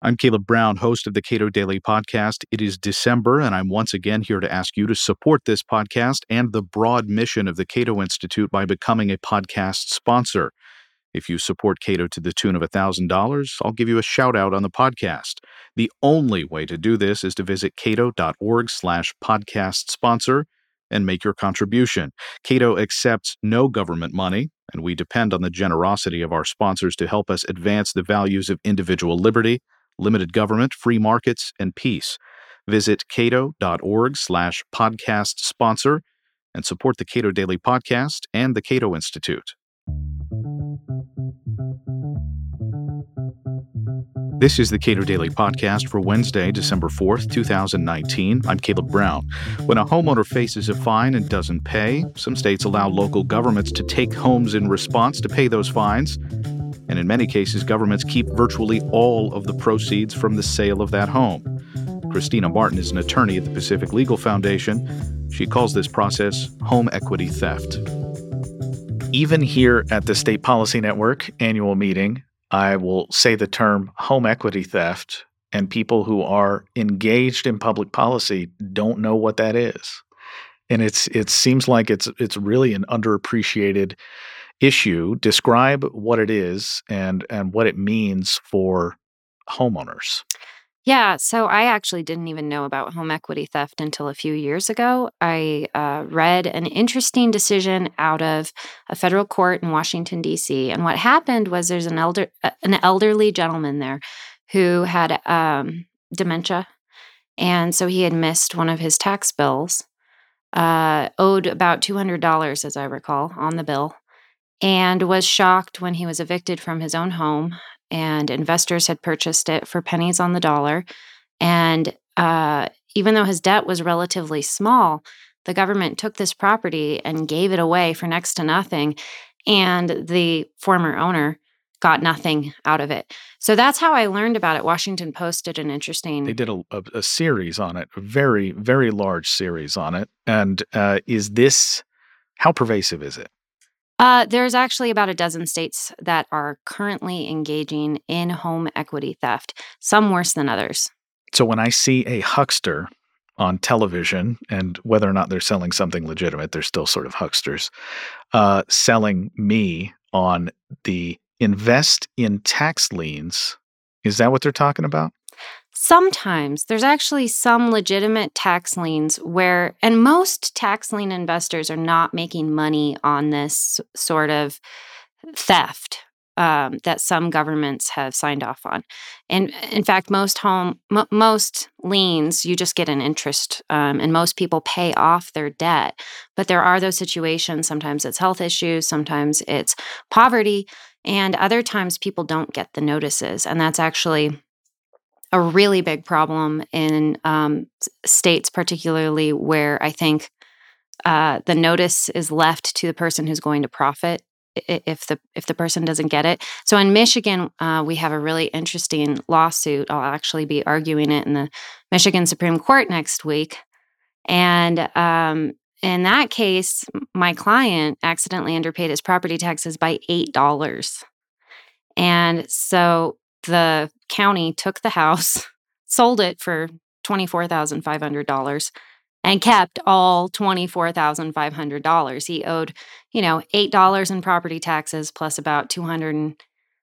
I'm Caleb Brown, host of the Cato Daily Podcast. It is December, and I'm once again here to ask you to support this podcast and the broad mission of the Cato Institute by becoming a podcast sponsor. If you support Cato to the tune of $1,000, I'll give you a shout-out on the podcast. The only way to do this is to visit cato.org/podcast sponsor and make your contribution. Cato accepts no government money, and we depend on the generosity of our sponsors to help us advance the values of individual liberty, limited government, free markets, and peace. Visit cato.org/podcast sponsor and support the Cato Daily Podcast and the Cato Institute. This is the Cato Daily Podcast for Wednesday, December 4th, 2019. I'm Caleb Brown. When a homeowner faces a fine and doesn't pay, some states allow local governments to take homes in response to pay those fines. And in many cases, governments keep virtually all of the proceeds from the sale of that home. Christina Martin is an attorney at the Pacific Legal Foundation. She calls this process home equity theft. Even here at the State Policy Network annual meeting, I will say the term home equity theft, and people who are engaged in public policy don't know what that is. And it seems like it's really an underappreciated issue. Describe what it is and what it means for homeowners. Yeah, so I actually didn't even know about home equity theft until a few years ago. I read an interesting decision out of a federal court in Washington, D.C. And what happened was there's an elderly gentleman there who had dementia. And so he had missed one of his tax bills, owed about $200, as I recall, on the bill, and was shocked when he was evicted from his own home. And investors had purchased it for pennies on the dollar. And even though his debt was relatively small, the government took this property and gave it away for next to nothing. And the former owner got nothing out of it. So that's how I learned about it. Washington Post did an interesting... They did a series on it, a very, very large series on it. And how pervasive is it? There's actually about a dozen states that are currently engaging in home equity theft, some worse than others. So when I see a huckster on television, and whether or not they're selling something legitimate, they're still sort of hucksters, selling me on the invest in tax liens, is that what they're talking about? Sometimes there's actually some legitimate tax liens and most tax lien investors are not making money on this sort of theft that some governments have signed off on. And in fact, most liens, you just get an interest, and most people pay off their debt. But there are those situations. Sometimes it's health issues, sometimes it's poverty, and other times people don't get the notices. And that's actually a really big problem in states, particularly where I think the notice is left to the person who's going to profit if the person doesn't get it. So in Michigan, we have a really interesting lawsuit. I'll actually be arguing it in the Michigan Supreme Court next week. And in that case, my client accidentally underpaid his property taxes by $8. And so the county took the house, sold it for $24,500, and kept all $24,500. He owed, $8 in property taxes plus about $280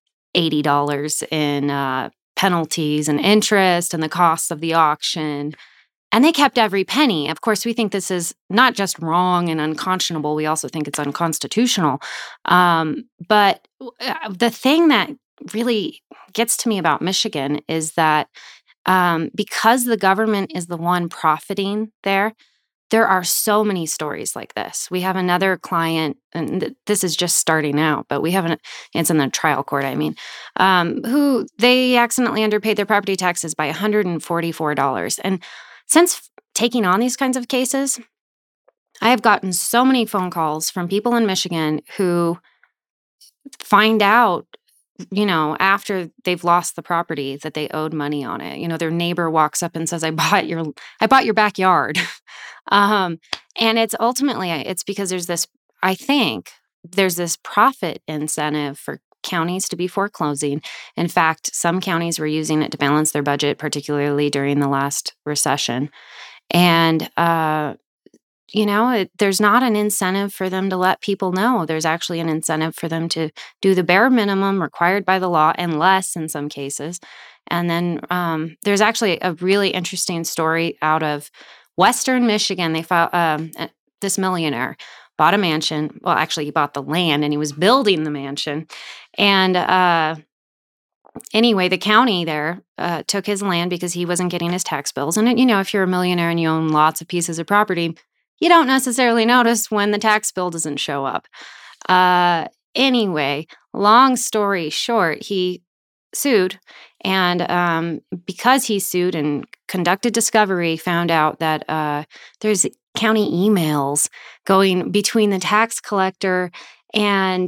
in penalties and interest and the costs of the auction. And they kept every penny. Of course, we think this is not just wrong and unconscionable. We also think it's unconstitutional. But the thing that really gets to me about Michigan is that because the government is the one profiting there are so many stories like this. We have another client, and this is just starting out, but it's in the trial court, who they accidentally underpaid their property taxes by $144. And since taking on these kinds of cases, I have gotten so many phone calls from people in Michigan who find out after they've lost the property that they owed money on it. Their neighbor walks up and says, I bought your backyard. And it's because there's this profit incentive for counties to be foreclosing. In fact, some counties were using it to balance their budget, particularly during the last recession. And, there's not an incentive for them to let people know. There's actually an incentive for them to do the bare minimum required by the law and less in some cases. And then there's actually a really interesting story out of Western Michigan. They found this millionaire bought a mansion. Well, actually, he bought the land and he was building the mansion. And anyway, the county there took his land because he wasn't getting his tax bills. And, if you're a millionaire and you own lots of pieces of property, you don't necessarily notice when the tax bill doesn't show up. Anyway, long story short, he sued. And because he sued and conducted discovery, found out that there's county emails going between the tax collector and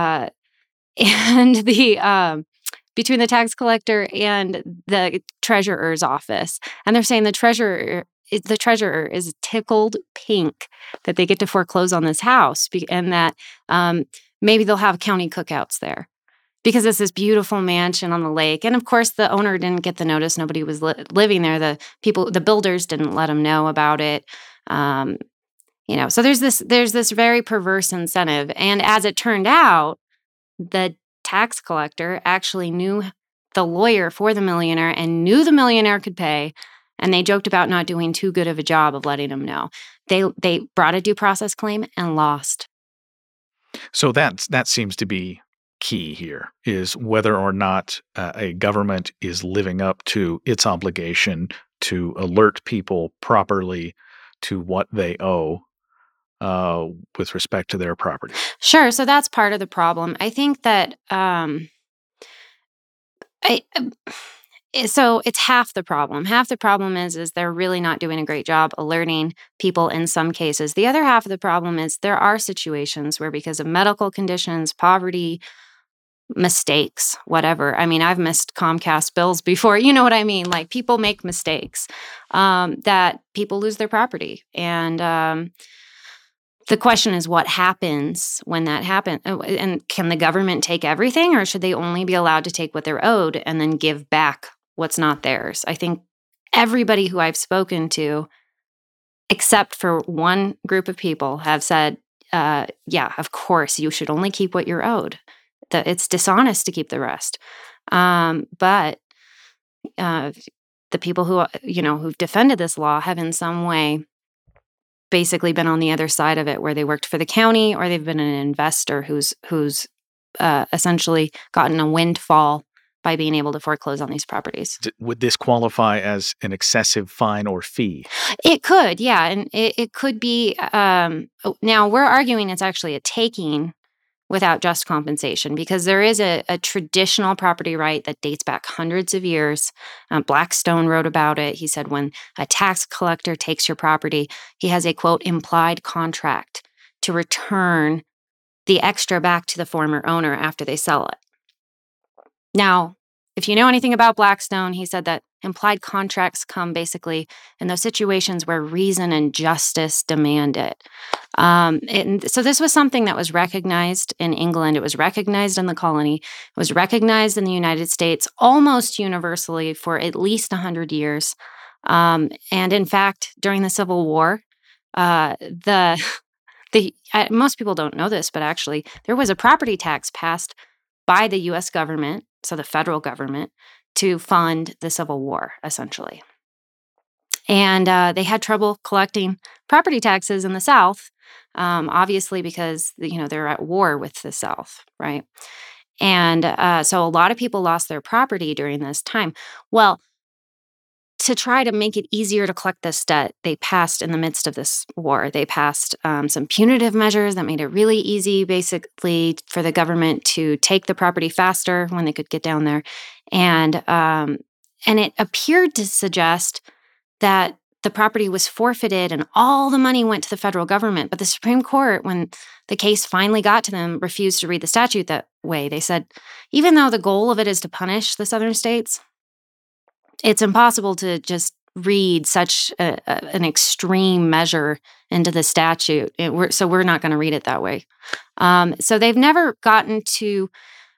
between the tax collector and the treasurer's office. And they're saying the treasurer is tickled pink that they get to foreclose on this house, and that maybe they'll have county cookouts there because it's this beautiful mansion on the lake. And of course, the owner didn't get the notice. Nobody was living there. The builders didn't let him know about it. So there's this very perverse incentive. And as it turned out, the tax collector actually knew the lawyer for the millionaire and knew the millionaire could pay. And they joked about not doing too good of a job of letting him know. They brought a due process claim and lost. So that seems to be key here, is whether or not a government is living up to its obligation to alert people properly to what they owe with respect to their property. Sure. So that's part of the problem. I think that so it's half the problem. Half the problem is they're really not doing a great job alerting people in some cases. The other half of the problem is there are situations where, because of medical conditions, poverty, mistakes, whatever. I mean, I've missed Comcast bills before. You know what I mean? Like, people make mistakes, that people lose their property. And the question is, what happens when that happens? And can the government take everything, or should they only be allowed to take what they're owed and then give back what's not theirs? I think everybody who I've spoken to, except for one group of people, have said, yeah, of course, you should only keep what you're owed. That it's dishonest to keep the rest. But the people who've defended this law have in some way basically been on the other side of it, where they worked for the county, or they've been an investor who's essentially gotten a windfall by being able to foreclose on these properties. Would this qualify as an excessive fine or fee? It could, yeah. And it could be, now we're arguing it's actually a taking without just compensation, because there is a traditional property right that dates back hundreds of years. Blackstone wrote about it. He said when a tax collector takes your property, he has a, quote, implied contract to return the extra back to the former owner after they sell it. Now, if you know anything about Blackstone, he said that implied contracts come basically in those situations where reason and justice demand it. And so this was something that was recognized in England. It was recognized in the colony. It was recognized in the United States almost universally for at least 100 years. And in fact, during the Civil War, most people don't know this, but actually there was a property tax passed by the U.S. government, so the federal government, to fund the Civil War, essentially. And they had trouble collecting property taxes in the South, obviously because, they're at war with the South, right? And so a lot of people lost their property during this time. Well, to try to make it easier to collect this debt, they passed, in the midst of this war, they passed some punitive measures that made it really easy, basically, for the government to take the property faster when they could get down there. And it appeared to suggest that the property was forfeited and all the money went to the federal government. But the Supreme Court, when the case finally got to them, refused to read the statute that way. They said, even though the goal of it is to punish the southern states, it's impossible to just read such an extreme measure into the statute. So we're not going to read it that way. So they've never gotten to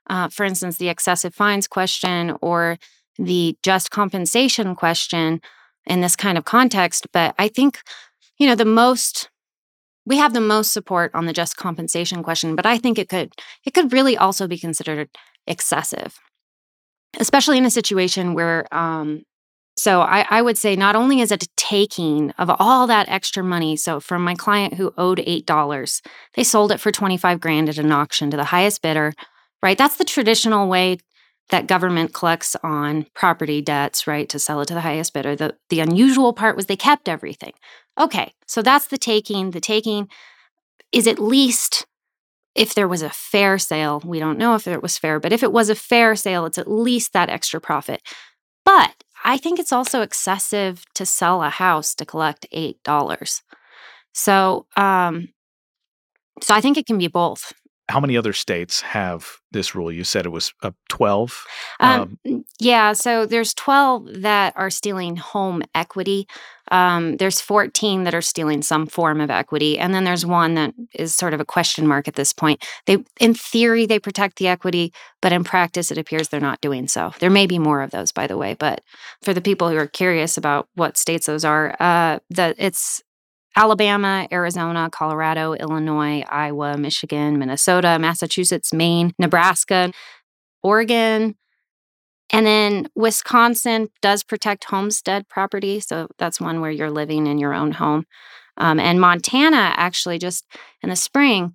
for instance, the excessive fines question or the just compensation question in this kind of context. But I think, we have the most support on the just compensation question, but I think it could really also be considered excessive, especially in a situation where, so I would say not only is it a taking of all that extra money. So from my client who owed $8, they sold it for $25,000 at an auction to the highest bidder, right? That's the traditional way that government collects on property debts, right? To sell it to the highest bidder. The unusual part was they kept everything. Okay, so that's the taking. The taking is at least, if there was a fair sale, we don't know if it was fair, but if it was a fair sale, it's at least that extra profit. But I think it's also excessive to sell a house to collect $8. So I think it can be both. How many other states have this rule? You said it was 12? Yeah, so there's 12 that are stealing home equity. There's 14 that are stealing some form of equity. And then there's one that is sort of a question mark at this point. In theory, they protect the equity, but in practice, it appears they're not doing so. There may be more of those, by the way. But for the people who are curious about what states those are, it's Alabama, Arizona, Colorado, Illinois, Iowa, Michigan, Minnesota, Massachusetts, Maine, Nebraska, Oregon, and then Wisconsin does protect homestead property. So that's one where you're living in your own home. And Montana actually just in the spring,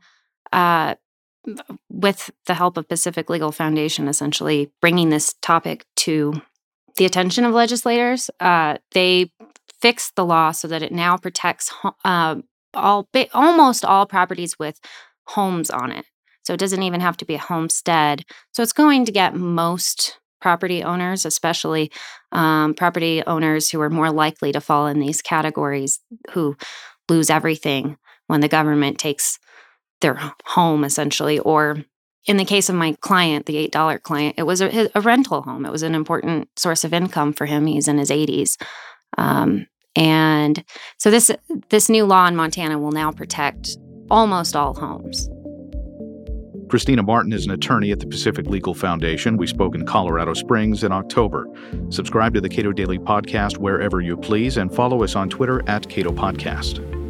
with the help of Pacific Legal Foundation, essentially bringing this topic to the attention of legislators, they fixed the law so that it now protects almost all properties with homes on it. So it doesn't even have to be a homestead. So it's going to get most property owners, especially property owners who are more likely to fall in these categories, who lose everything when the government takes their home, essentially. Or in the case of my client, the $8 client, it was a rental home. It was an important source of income for him. He's in his 80s. And so this new law in Montana will now protect almost all homes. Christina Martin is an attorney at the Pacific Legal Foundation. We spoke in Colorado Springs in October. Subscribe to the Cato Daily Podcast wherever you please and follow us on Twitter @CatoPodcast.